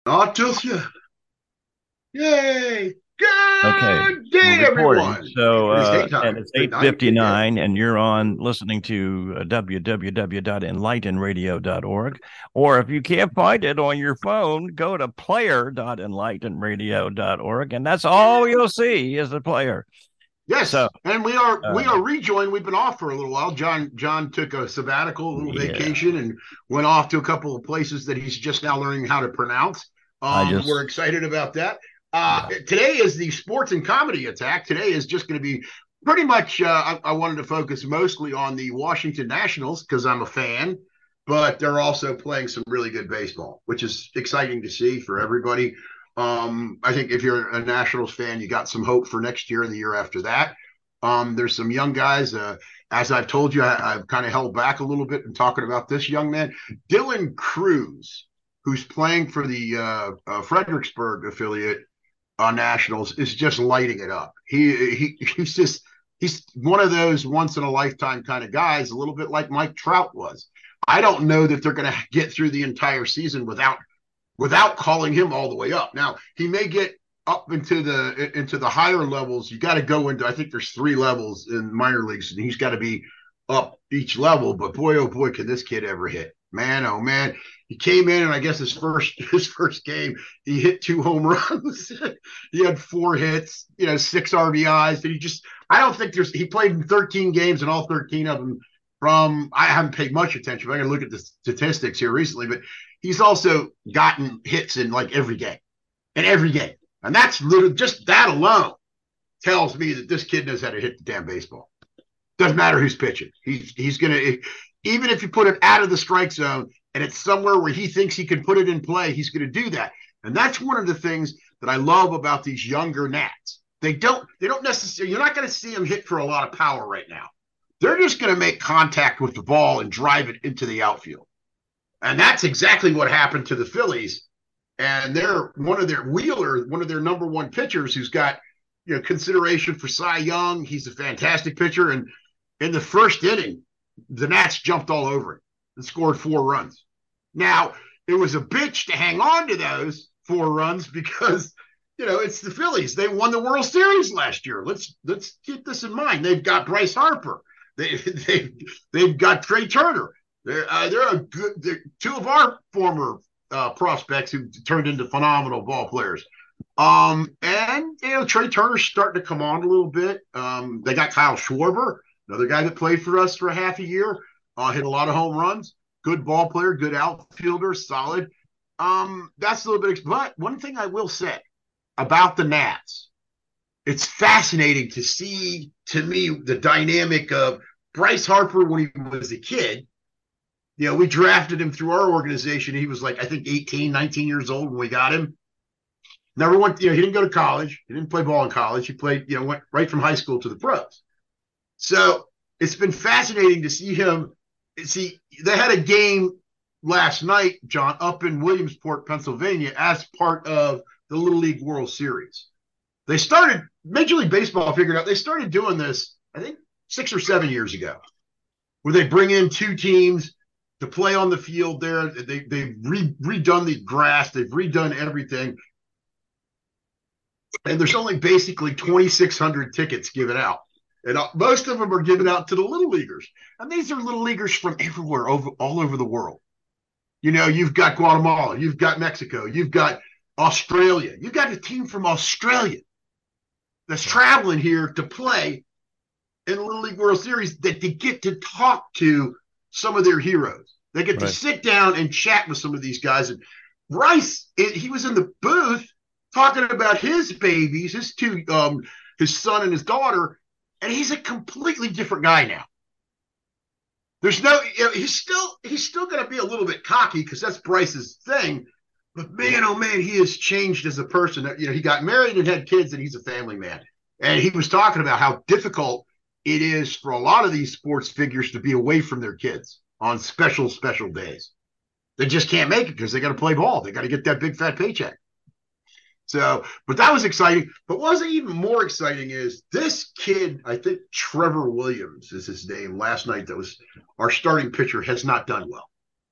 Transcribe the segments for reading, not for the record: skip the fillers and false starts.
Not just yet. Yay! Okay, Good we're day, recording. everyone. So, It is hay and time. it's Good night. Good day. 8:59, and you're on listening to www.enlightenradio.org. Or if you can't find it on your phone, go to player.enlightenradio.org, and that's all you'll see is the player. So, Yes, and we are uh, rejoined. We've been off for a little while. John took a sabbatical, a little yeah, vacation, and went off to a couple of places that he's just now learning how to pronounce. I We're just, excited about that. yeah, Today is the sports and comedy attack. Today is just going to be pretty much. I wanted to focus mostly on the Washington Nationals because I'm a fan, but they're also playing some really good baseball, which is exciting to see for everybody. I think if you're a Nationals fan, you got some hope for next year and the year after that. There's some young guys. As I've told you, I've kind of held back a little bit in talking about this young man, Dylan Cruz, who's playing for the Fredericksburg affiliate Nationals, is just lighting it up. He's one of those once in a lifetime kind of guys, a little bit like Mike Trout was. I don't know that they're going to get through the entire season without calling him all the way up. Now he may get up into the higher levels. You got to go into. I think there's three levels in minor leagues, and he's got to be up each level. But boy, oh boy, can this kid ever hit? Man, oh man, he came in, and I guess his first game, he hit two home runs. He had four hits, six RBIs. And I don't think he played in 13 games, and all 13 of them I haven't paid much attention. But I got to look at the statistics here recently, but he's also gotten hits in like every game. And that's literally just that alone tells me that this kid knows how to hit the damn baseball. Doesn't matter who's pitching. He's gonna even if you put it out of the strike zone and it's somewhere where he thinks he can put it in play, he's gonna do that. And that's one of the things that I love about these younger Nats. They don't necessarily, you're not gonna see them hit for a lot of power right now. They're just gonna make contact with the ball and drive it into the outfield. And that's exactly what happened to the Phillies. And they're one of their number one pitchers who's got consideration for Cy Young. He's a fantastic pitcher. And in the first inning, the Nats jumped all over him and scored 4 runs. Now, it was a bitch to hang on to those 4 runs because it's the Phillies. They won the World Series last year. Let's keep this in mind. They've got Bryce Harper. They've got Trey Turner. They're two of our former prospects who turned into phenomenal ball players. And Trey Turner's starting to come on a little bit. They got Kyle Schwarber, another guy that played for us for a half a year, hit a lot of home runs. Good ball player, good outfielder, solid. That's a little bit. But one thing I will say about the Nats, it's fascinating to see, to me, the dynamic of Bryce Harper when he was a kid. We drafted him through our organization. He was like, I think 18, 19 years old when we got him. Never went, he didn't go to college. He didn't play ball in college. He played, went right from high school to the pros. So it's been fascinating to see him. See, they had a game last night, John, up in Williamsport, Pennsylvania, as part of the Little League World Series. Major League Baseball figured out they started doing this, I think, 6 or 7 years ago, where they bring in two teams to play on the field there. They've redone the grass, they've redone everything. And there's only basically 2,600 tickets given out. And most of them are given out to the little leaguers. And these are little leaguers from everywhere, all over the world. You've got Guatemala, you've got Mexico, you've got Australia. You've got a team from Australia that's traveling here to play in the Little League World Series that they get to talk to some of their heroes. They get to right. sit down and chat with some of these guys. And Bryce, he was in the booth talking about his babies, his son and his daughter, and he's a completely different guy now. There's no, he's still going to be a little bit cocky because that's Bryce's thing. But man, oh man, he has changed as a person. He got married and had kids, and he's a family man. And he was talking about how difficult it is for a lot of these sports figures to be away from their kids on special days. They just can't make it because they got to play ball. They got to get that big fat paycheck. So, but that was exciting. But what was even more exciting is this kid, I think Trevor Williams is his name last night, that was our starting pitcher, has not done well.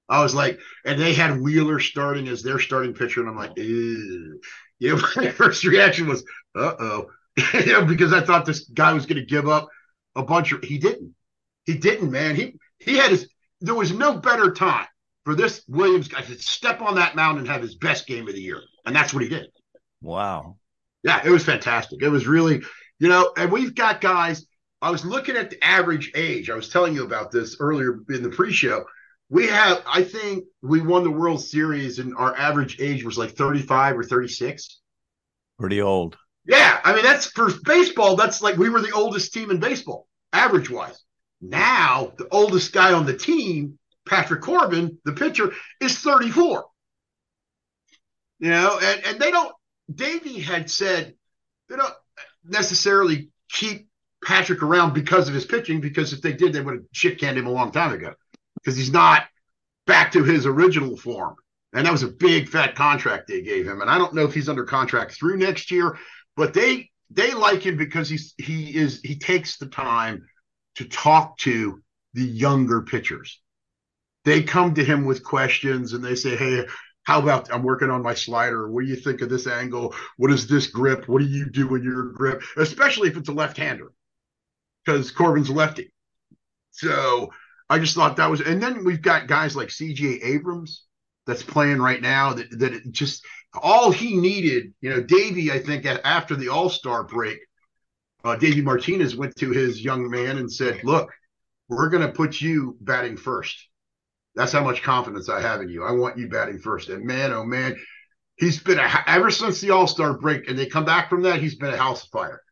I was like, and they had Wheeler starting as their starting pitcher, and I'm like, ew. You know, my first reaction was, uh-oh. You know, because I thought this guy was going to give up a bunch of. He didn't. He didn't, man. He had his. There was no better time for this Williams guy to step on that mound and have his best game of the year, and that's what he did. Wow. Yeah, it was fantastic. It was really, you know, and we've got guys. I was looking at the average age. I was telling you about this earlier in the pre-show. We have, I think we won the World Series and our average age was like 35 or 36. Pretty old. Yeah, I mean, that's for baseball. That's like we were the oldest team in baseball, average wise. Now, the oldest guy on the team, Patrick Corbin, the pitcher, is 34. You know, and they don't, Davey had said they don't necessarily keep Patrick around because of his pitching, because if they did, they would have shit canned him a long time ago because he's not back to his original form. And that was a big fat contract they gave him. And I don't know if he's under contract through next year, but they like him because he takes the time to talk to the younger pitchers. They come to him with questions and they say, hey, how about I'm working on my slider? What do you think of this angle? What is this grip? What do you do when you're grip? Especially if it's a left-hander, because Corbin's lefty. So I just thought that was, and then we've got guys like CJ Abrams that's playing right now that it just all he needed, you know, Davey, I think after the All-Star break, Davey Martinez went to his young man and said, look, we're going to put you batting first. That's how much confidence I have in you. I want you batting first. And man, oh man, he's been ever since the All-Star break and they come back from that, he's been a house fire.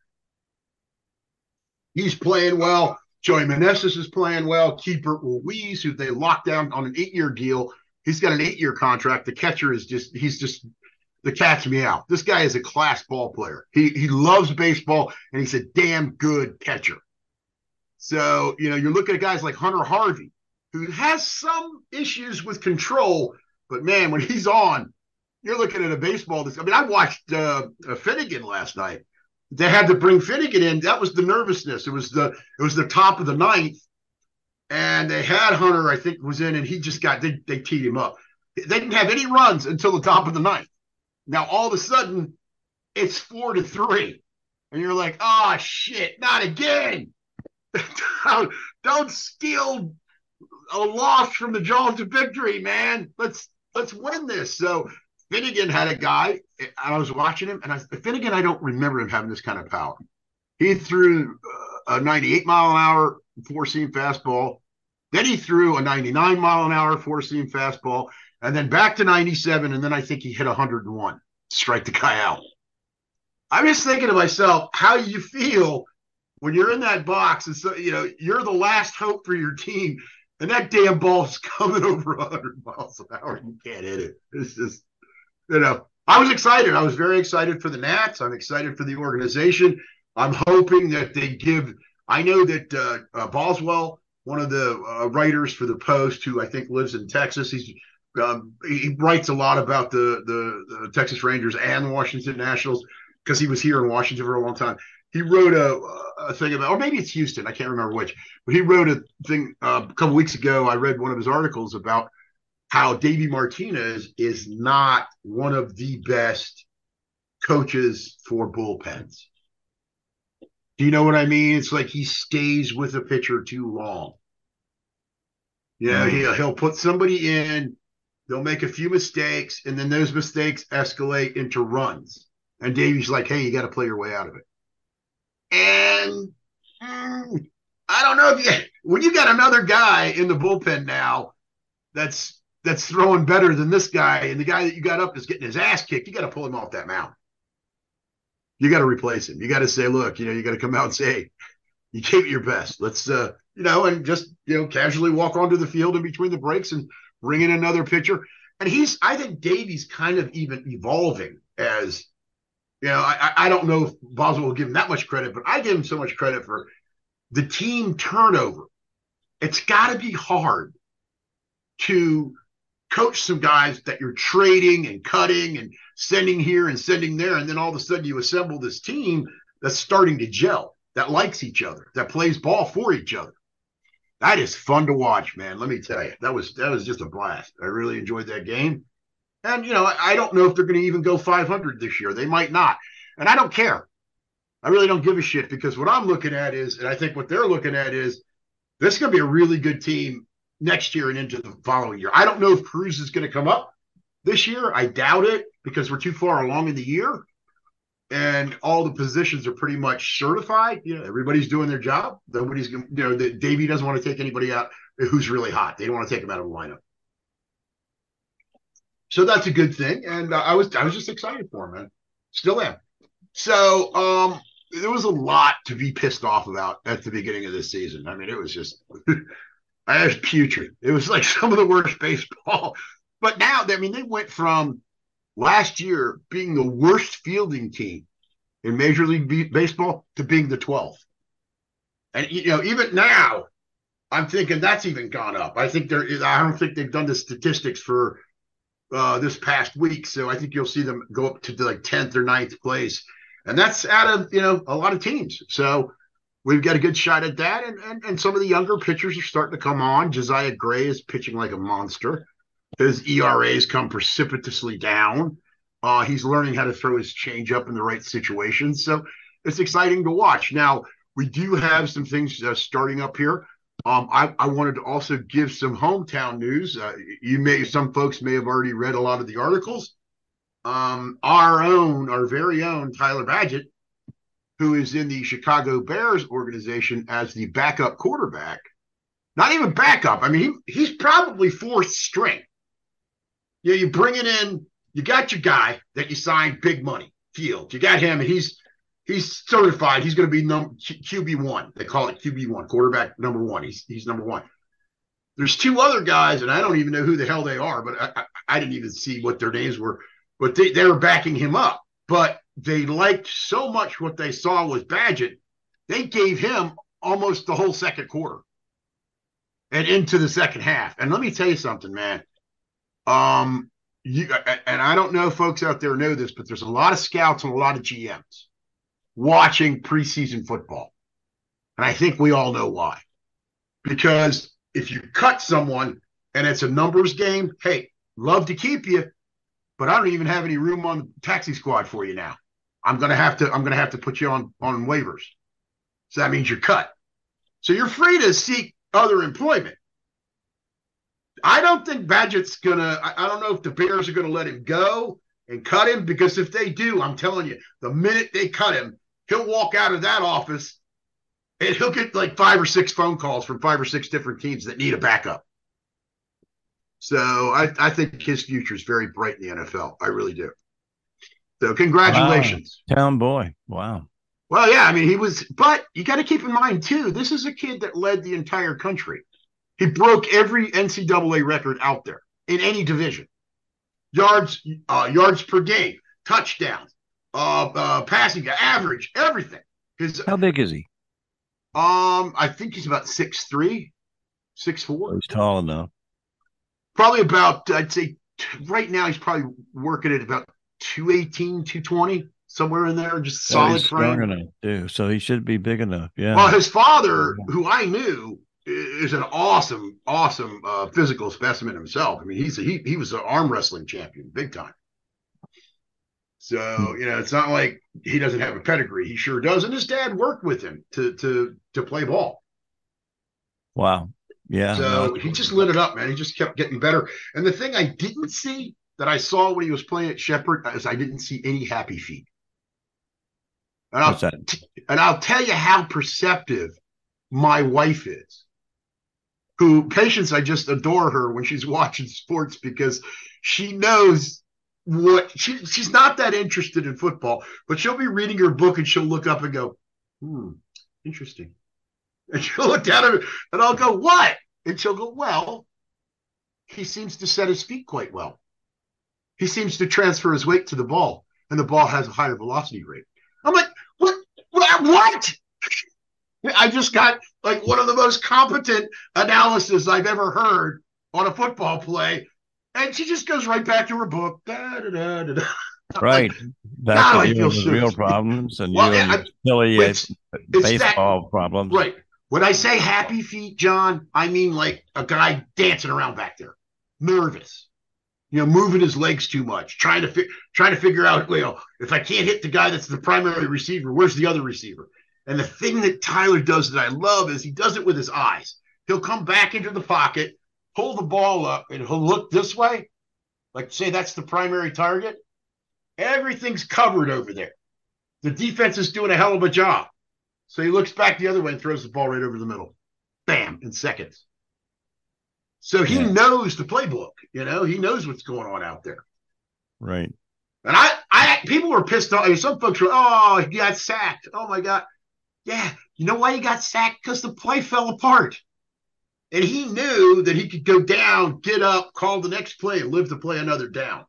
He's playing well. Joey Meneses is playing well. Keeper Ruiz, who they locked down on an 8-year deal. He's got an 8-year contract. The catcher is he's just the cat's meow. This guy is a class ball player. He loves baseball and he's a damn good catcher. So, you know, you're looking at guys like Hunter Harvey, who has some issues with control, but man, when he's on, you're looking at a baseball. I mean, I watched Finnegan last night. They had to bring Finnegan in. That was the nervousness. It was the top of the ninth, and they had Hunter, I think, was in, and he just they teed him up. They didn't have any runs until the top of the ninth. Now all of a sudden, it's 4-3, and you're like, oh shit, not again! Don't steal a loss from the jaws of victory, man. Let's win this. So Finnegan had a guy, and I was watching him, and Finnegan, I don't remember him having this kind of power. He threw a 98-mile-an-hour four-seam fastball. Then he threw a 99-mile-an-hour four-seam fastball, and then back to 97, and then I think he hit 101, strike the guy out. I'm just thinking to myself, how you feel when you're in that box, and so you know you're the last hope for your team, and that damn ball's coming over 100 miles an hour, and you can't hit it. It's just, you know, I was excited. I was very excited for the Nats. I'm excited for the organization. I'm hoping that they give. I know that Boswell, one of the writers for the Post, who I think lives in Texas, he writes a lot about the Texas Rangers and the Washington Nationals because he was here in Washington for a long time. He wrote a thing about, or maybe it's Houston, I can't remember which, but he wrote a thing a couple weeks ago. I read one of his articles about how Davey Martinez is not one of the best coaches for bullpens. Do you know what I mean? It's like he stays with a pitcher too long. Yeah, he'll put somebody in, they'll make a few mistakes, and then those mistakes escalate into runs. And Davey's like, hey, you got to play your way out of it. And I don't know when you got another guy in the bullpen now that's throwing better than this guy, and the guy that you got up is getting his ass kicked, you got to pull him off that mound. You got to replace him. You got to say, look, you got to come out and say, hey, you gave it your best. Let's, and just, casually walk onto the field in between the breaks and bring in another pitcher. And I think Davey's kind of even evolving as, I don't know if Boswell will give him that much credit, but I give him so much credit for the team turnover. It's got to be hard to coach some guys that you're trading and cutting and sending here and sending there. And then all of a sudden you assemble this team that's starting to gel, that likes each other, that plays ball for each other. That is fun to watch, man. Let me tell you, that was just a blast. I really enjoyed that game. And I don't know if they're going to even go 500 this year. They might not, and I don't care. I really don't give a shit because what I'm looking at is, and I think what they're looking at is, this is going to be a really good team next year and into the following year. I don't know if Cruz is going to come up this year. I doubt it because we're too far along in the year and all the positions are pretty much certified. Everybody's doing their job. Nobody's, Davey doesn't want to take anybody out who's really hot. They don't want to take him out of the lineup. So that's a good thing. And I was just excited for him, man. Still am. So there was a lot to be pissed off about at the beginning of this season. I mean, it was just I was putrid. It was like some of the worst baseball. But now, I mean, they went from last year being the worst fielding team in Major League Baseball to being the 12th. And even now, I'm thinking that's even gone up. I don't think they've done the statistics for this past week, so I think you'll see them go up to like 10th or 9th place, and that's out of a lot of teams. So we've got a good shot at that, and some of the younger pitchers are starting to come on. Josiah Gray is pitching like a monster. His ERAs come precipitously down. He's learning how to throw his changeup in the right situations, so it's exciting to watch. Now we do have some things starting up here. I wanted to also give some hometown news. Some folks may have already read a lot of the articles. Our very own Tyler Badgett, who is in the Chicago Bears organization as the backup quarterback, not even backup. I mean, he's probably fourth string. You bring it in, you got your guy that you signed big money, Field. You got him, and he's certified. He's going to be QB1. They call it QB1, quarterback number one. He's number one. There's two other guys, and I don't even know who the hell they are, but I didn't even see what their names were. But they were backing him up. But they liked so much what they saw with Badgett, they gave him almost the whole second quarter and into the second half. And let me tell you something, man. And I don't know if folks out there know this, but there's a lot of scouts and a lot of GMs watching preseason football. And I think we all know why. Because if you cut someone and it's a numbers game, hey, love to keep you, but I don't even have any room on the taxi squad for you now. I'm gonna have to put you on waivers. So that means you're cut. So you're free to seek other employment. I don't think Badgett's gonna. I don't know if the Bears are gonna let him go and cut him, because if they do, I'm telling you, the minute they cut him, he'll walk out of that office and he'll get like 5 or 6 phone calls from 5 or 6 different teams that need a backup. So I think his future is very bright in the NFL. I really do. So congratulations. Wow. Town boy. Wow. Well, yeah, I mean, but you got to keep in mind too, this is a kid that led the entire country. He broke every NCAA record out there in any division. Yards per game, touchdowns, passing, average, everything. How big is he? I think he's about 6'3", 6'4". He's tall enough. Probably about, I'd say right now he's probably working at about 218, 220, somewhere in there, just solid he's frame. Strong enough too, so he should be big enough. Yeah. Well, his father, who I knew, is an awesome physical specimen himself. I mean, he was an arm wrestling champion, big time. So it's not like he doesn't have a pedigree. He sure does, and his dad worked with him to play ball. Wow. Yeah. So he just lit it up, man. He just kept getting better. And the thing I didn't see that I saw when he was playing at Shepherd is I didn't see any happy feet. And I'll tell you how perceptive my wife is. Patience, I just adore her when she's watching sports, because she knows she's not that interested in football, but she'll be reading her book and she'll look up and go, interesting. And she'll look down at it and I'll go, what? And she'll go, well, he seems to set his feet quite well. He seems to transfer his weight to the ball, and the ball has a higher velocity rate. I'm like, what? I just got like one of the most competent analysis I've ever heard on a football play. And she just goes right back to her book. Da, da, da, da, da. Right. Back to the real problems and silly baseball problems. Right. When I say happy feet, John, I mean like a guy dancing around back there, nervous, moving his legs too much, trying to figure out, if I can't hit the guy that's the primary receiver, where's the other receiver? And the thing that Tyler does that I love is he does it with his eyes. He'll come back into the pocket, pull the ball up, and he'll look this way, like say that's the primary target. Everything's covered over there. The defense is doing a hell of a job. So he looks back the other way and throws the ball right over the middle. Bam, in seconds. So he knows the playbook, he knows what's going on out there. Right. And I people were pissed off. Some folks were, oh, he got sacked. Oh my God. Yeah. You know why he got sacked? Because the play fell apart. And he knew that he could go down, get up, call the next play, and live to play another down.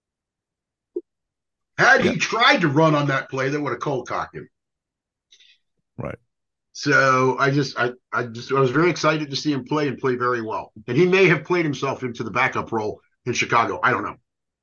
Had he tried to run on that play, they would have cold cocked him. Right. So I was very excited to see him play and play very well. And he may have played himself into the backup role in Chicago. I don't know.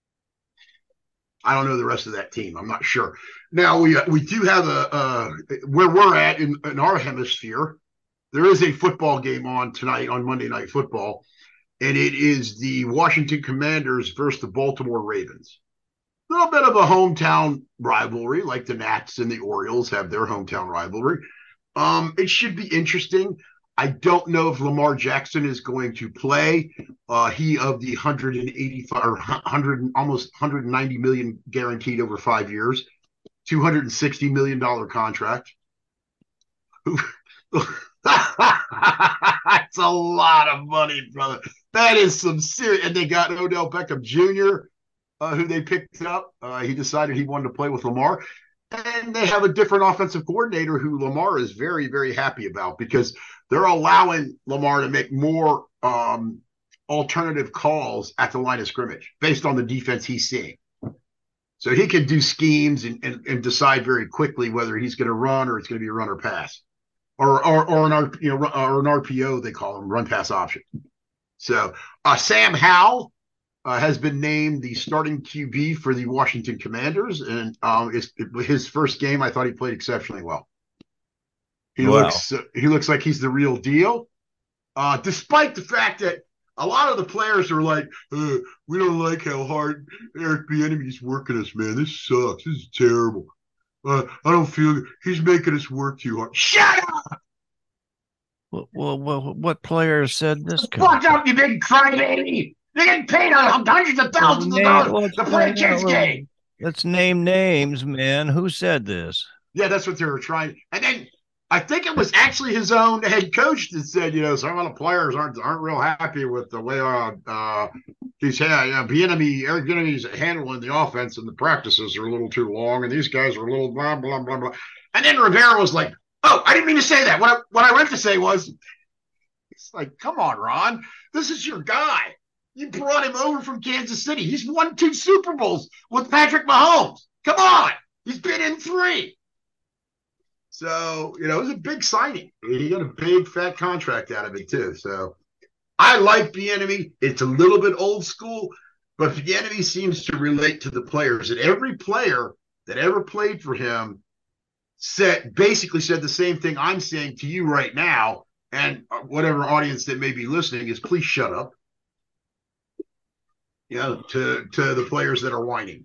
I don't know the rest of that team. I'm not sure. Now we do have where we're at in our hemisphere. There is a football game on tonight on Monday Night Football, and it is the Washington Commanders versus the Baltimore Ravens. A little bit of a hometown rivalry, like the Nats and the Orioles have their hometown rivalry. It should be interesting. I don't know if Lamar Jackson is going to play. He of the 185 or 100, almost 190 million guaranteed over 5 years, $260 million contract. That's a lot of money, brother. That is some serious. And they got Odell Beckham Jr., who they picked up. He decided he wanted to play with Lamar. And they have a different offensive coordinator who Lamar is very, very happy about because they're allowing Lamar to make more alternative calls at the line of scrimmage based on the defense he's seeing. So he can do schemes and decide very quickly whether he's going to run or it's going to be a run or pass. Or an RPO, they call them, run pass option. So Sam Howell has been named the starting QB for the Washington Commanders, and his first game, I thought he played exceptionally well. He looks like he's the real deal, despite the fact that a lot of the players are like, we don't like how hard Eric Bieniemy's working us, man. This sucks. This is terrible. I don't feel he's making us work too hard. Shut up! Well, what players said this? Fuck up, you big crybaby! You're getting paid hundreds of thousands of dollars to play a kid's game. Let's name names, man. Who said this? Yeah, that's what they were trying. And then I think it was actually his own head coach that said, some of the players aren't real happy with the way Eric Bieniemy's handling the offense, and the practices are a little too long, and these guys are a little blah blah blah blah. And then Rivera was like, "Oh, I didn't mean to say that. What I meant to say was, it's like, come on, Ron, this is your guy. You brought him over from Kansas City. He's won 2 Super Bowls with Patrick Mahomes. Come on, he's been in 3." So, it was a big signing. He got a big fat contract out of it too. So I like Bieniemy. It's a little bit old school, but Bieniemy seems to relate to the players. And every player that ever played for him basically said the same thing I'm saying to you right now, and whatever audience that may be listening is, please shut up. To the players that are whining.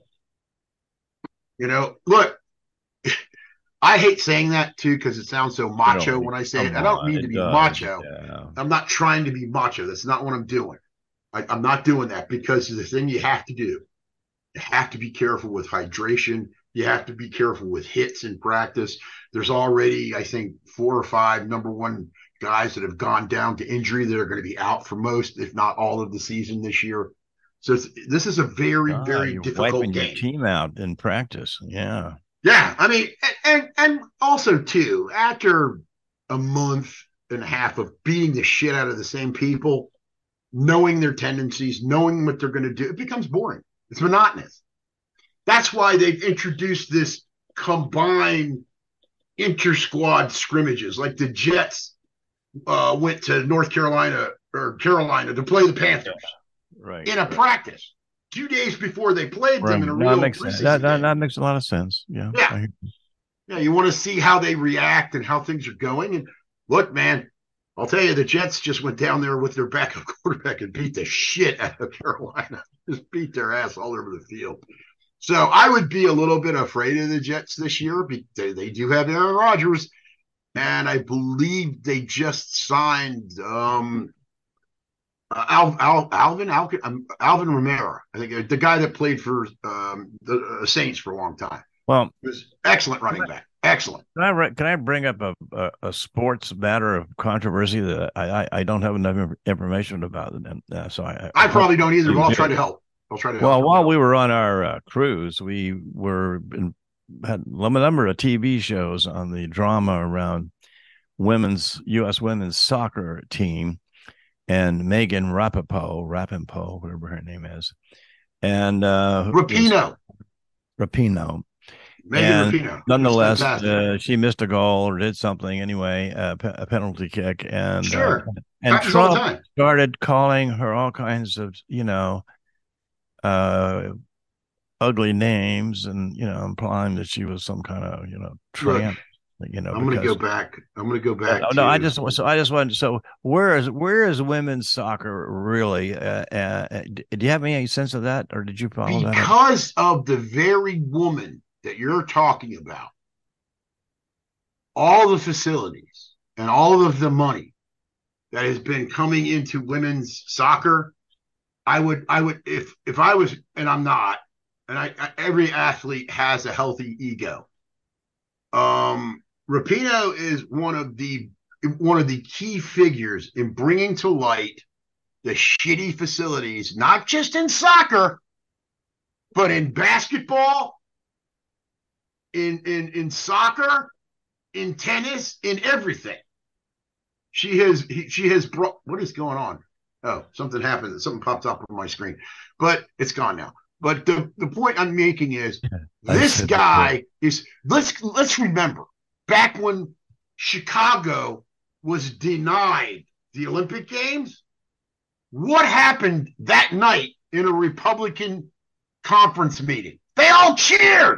Look, I hate saying that too because it sounds so macho when I say it. I don't mean to be macho. Yeah. I'm not trying to be macho. That's not what I'm doing. I'm not doing that because the thing you have to do, you have to be careful with hydration. You have to be careful with hits in practice. There's already, I think, 4 or 5 number 1 guys that have gone down to injury that are going to be out for most, if not all of the season this year. So this is a very, very difficult wiping game. Your team out in practice. Yeah. Yeah. I mean, and also, too, after a month and a half of beating the shit out of the same people, knowing their tendencies, knowing what they're going to do, it becomes boring. It's monotonous. That's why they've introduced this combined inter-squad scrimmages. Like the Jets went to North Carolina or Carolina to play the Panthers. Right. In a practice 2 days before they played them in a real preseason game. That makes a lot of sense. Yeah. Yeah. You want to see how they react and how things are going. And Look, man, I'll tell you, the Jets just went down there with their backup quarterback and beat the shit out of Carolina. Just beat their ass all over the field. So I would be a little bit afraid of the Jets this year because they do have Aaron Rodgers, and I believe they just signed Alvin Romero. I think the guy that played for the Saints for a long time. Well, He was excellent running back. Excellent. Can I bring up a sports matter of controversy that I don't have enough information about, and so I probably don't either, but I'll try to help. I'll try to help. Well, while we were on our cruise, we had a number of TV shows on the drama around U.S. women's soccer team and Megan Rapinoe, whatever her name is, and Rapinoe. Megan Rapinoe. Nonetheless, she missed a goal or did something anyway, a penalty kick, and sure. And Trump started calling her all kinds of, ugly names, and implying that she was some kind of tramp. I'm going to go back. No, I just wanted. So where is women's soccer really? Do you have any sense of that, or did you follow that? Because of the very woman that you're talking about, all the facilities and all of the money that has been coming into women's soccer, I would if I was, and I'm not, and every athlete has a healthy ego. Rapinoe is one of the key figures in bringing to light the shitty facilities, not just in soccer, but in basketball, in soccer, in tennis, in everything. She has brought. What is going on? Oh, something happened. Something popped up on my screen, but it's gone now. But the point I'm making is this guy is. Let's remember back when Chicago was denied the Olympic Games. What happened that night in a Republican conference meeting? They all cheered.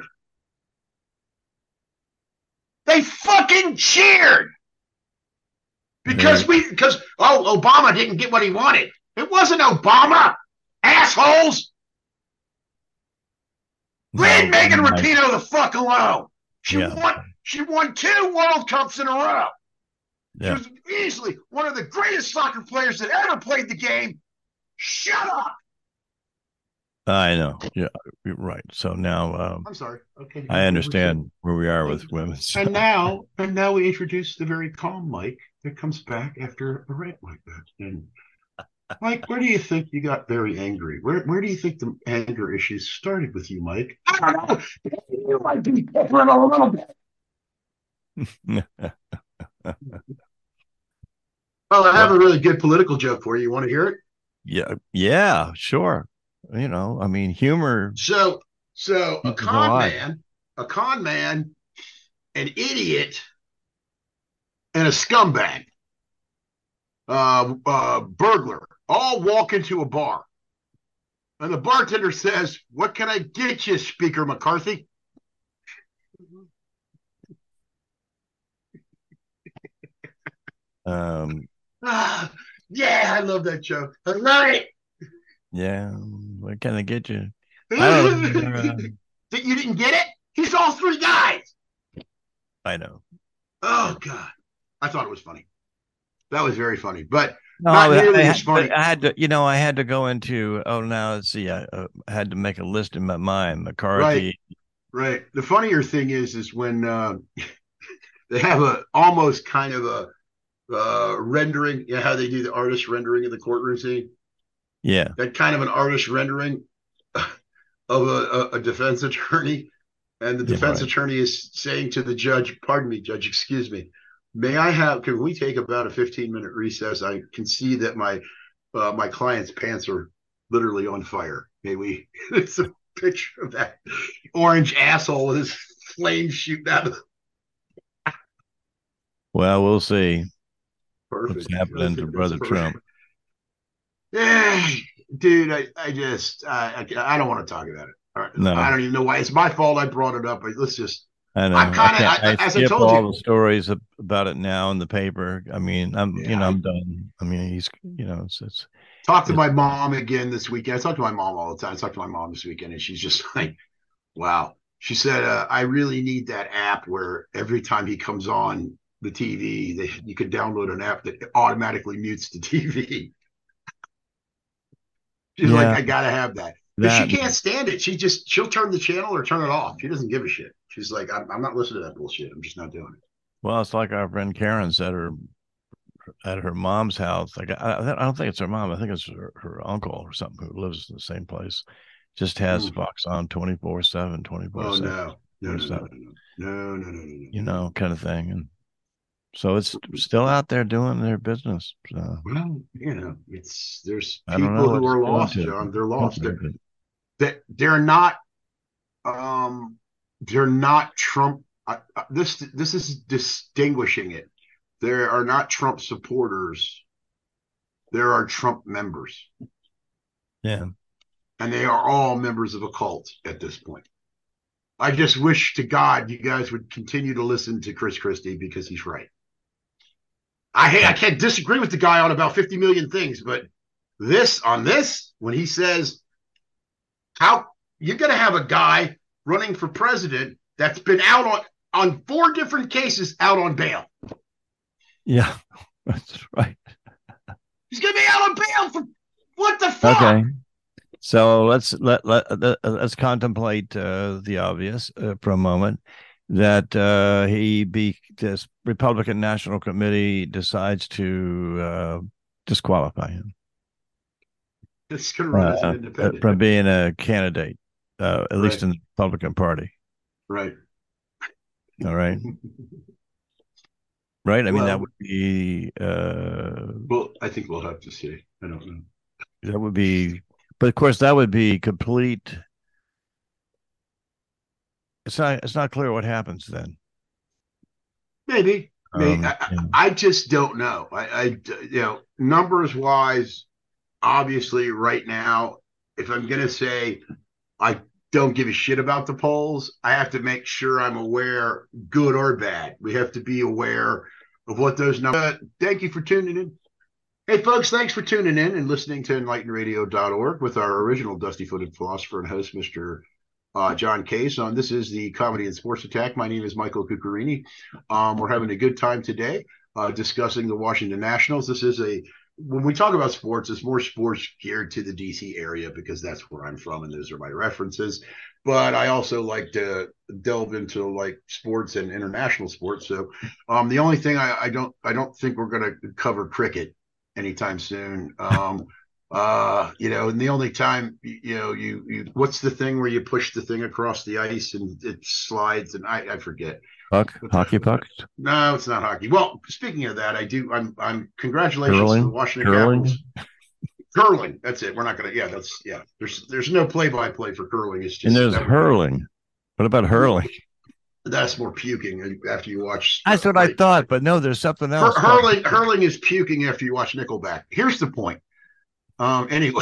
They fucking cheered. Because Obama didn't get what he wanted. It wasn't Obama, assholes. Leave Megan Rapinoe the fuck alone. She won 2 World Cups in a row. Yeah. She was easily one of the greatest soccer players that ever played the game. Shut up. I know. Yeah, right. So now I'm sorry. Okay. I understand where we are with women. And now we introduce the very calm Mike that comes back after a rant like that. And Mike, where do you think you got very angry? Where do you think the anger issues started with you, Mike? I don't know. You might be different a little bit. Well, I have a really good political joke for you. You want to hear it? Yeah, sure. I mean, humor. So a con man, an idiot, and a scumbag, burglar, all walk into a bar. And the bartender says, "What can I get you, Speaker McCarthy?" Yeah, I love that joke. I love it. Yeah, what can I get you? That you didn't get it? He's all 3 guys. I know. Oh God, I thought it was funny. That was very funny, but no, not nearly as funny. I had to go into. Oh, now let's see. I had to make a list in my mind. McCarthy. Right. The funnier thing is when they have a almost kind of a rendering. You know how they do the artist rendering of the courtroom scene. Yeah, that kind of an artist rendering of a defense attorney, and the defense attorney is saying to the judge, "Pardon me, Judge, excuse me. Can we take about a 15-minute recess? I can see that my client's pants are literally on fire. May we?" It's a picture of that orange asshole with his flames shooting out of the... Well, we'll see. Perfect. What's happening to Brother Trump. Yeah, dude, I just I don't want to talk about it. All right. No. I don't even know why. It's my fault I brought it up. Let's just I I'm know. kind I of, as I skip told all you, the stories about it now in the paper. I mean, yeah, I I'm done. I mean, talked to it's my mom again this weekend. I talk to my mom all the time. I talked to my mom this weekend, and she's just like, wow. She said, I really need that app where every time he comes on the TV, you could download an app that automatically mutes the TV. She's like, yeah, I gotta have that because she that. can't stand it. She'll turn the channel or turn it off. She doesn't give a shit. She's like, I'm not listening to that bullshit. I'm just not doing it. Well, it's like our friend Karen said at her mom's house. Like I don't think it's her mom. I think it's her uncle or something who lives in the same place. Just has Mm. Fox on 24/7, twenty four Oh seven, no, no, four no, no, seven. no, no, no, no, no, no, You no. know, kind of thing. And so it's still out there doing their business. So Well, there's I don't know people what who it's are doing lost, to John. They're the lost. country, but They're not um they're not Trump. This is distinguishing it. There are not Trump supporters. There are Trump members, yeah. and they are all members of a cult at this point. I just wish to God you guys would continue to listen to Chris Christie because he's right. I can't disagree with the guy on about 50 million things, but this when he says how you're going to have a guy running for president that's been out on 4 different cases out on bail. Yeah, that's right. He's going to be out on bail for what the fuck? Okay. So let's contemplate the obvious for a moment that this Republican National Committee decides to disqualify him It's going to run as an independent. from being a candidate, at least Right. in the Republican Party. Right. All right. Right. I mean, that Well, would be I think we'll have to see. I don't know. that would be, but of course, that would be complete. It's not clear what happens then. Maybe. Maybe. Yeah. I just don't know. Numbers wise, obviously, right now, if I'm going to say I don't give a shit about the polls, I have to make sure I'm aware, good or bad. We have to be aware of what those numbers. Thank you for tuning in. Hey, folks, thanks for tuning in and listening to enlightenradio.org with our original Dusty Footed philosopher and host, Mr. John Case. This is the Comedy and Sports Attack. My name is Michael Cuccarini. We're having a good time today discussing the Washington Nationals. When we talk about sports, it's more sports geared to the DC area because that's where I'm from and those are my references. But I also like to delve into like sports and international sports. So the only thing I don't think we're going to cover cricket anytime soon. And the only time, you what's the thing where you push the thing across the ice and it slides and I forget. Hockey puck, No, it's not hockey. Well, speaking of that, I'm congratulations to the Washington Capitals. Curling, that's it. We're not gonna. There's no play-by-play for curling. It's just and there's hurling. What about hurling? That's more puking after you watch. That's what I thought, but no, there's something else. Hurling is puking after you watch Nickelback. Here's the point. Anyway,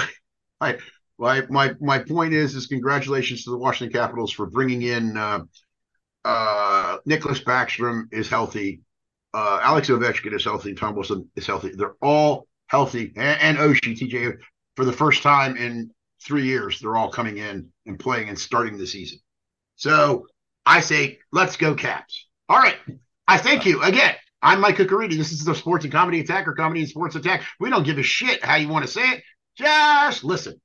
my point is congratulations to the Washington Capitals for bringing in Nicholas Backstrom is healthy, Alex Ovechkin is healthy, Tom Wilson is healthy. They're all healthy, and Oshie, TJ, for the first time in 3 years, they're all coming in and playing and starting the season. So I say, let's go Caps. All right. I thank you again. I'm Mike Cuccarini. This is the Sports and Comedy Attack or Comedy and Sports Attack. We don't give a shit how you want to say it. Just listen.